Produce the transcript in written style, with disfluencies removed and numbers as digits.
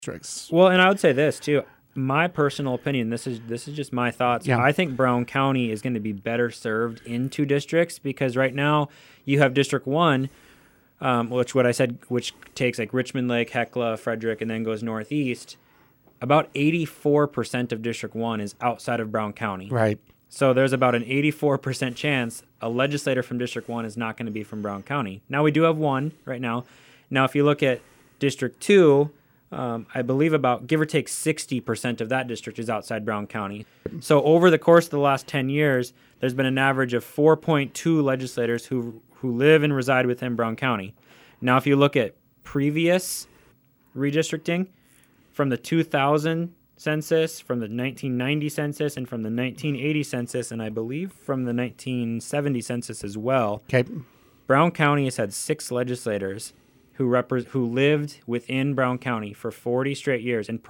districts. Well, and I would say this too. My personal opinion, this is just my thoughts. Yeah. I think Brown County is going to be better served in 2 districts because right now you have District 1, which takes like Richmond Lake, Hecla, Frederick, and then goes northeast. About 84% of District 1 is outside of Brown County. Right. So there's about an 84% chance a legislator from District 1 is not going to be from Brown County. Now, we do have one right now. Now, if you look at District 2, I believe about give or take 60% of that district is outside Brown County. So over the course of the last 10 years, there's been an average of 4.2 legislators who live and reside within Brown County. Now, if you look at previous redistricting from the 2000 census, from the 1990 census, and from the 1980 census, and I believe from the 1970 census as well, Okay. Brown County has had 6 legislators who lived within Brown County for 40 straight years. And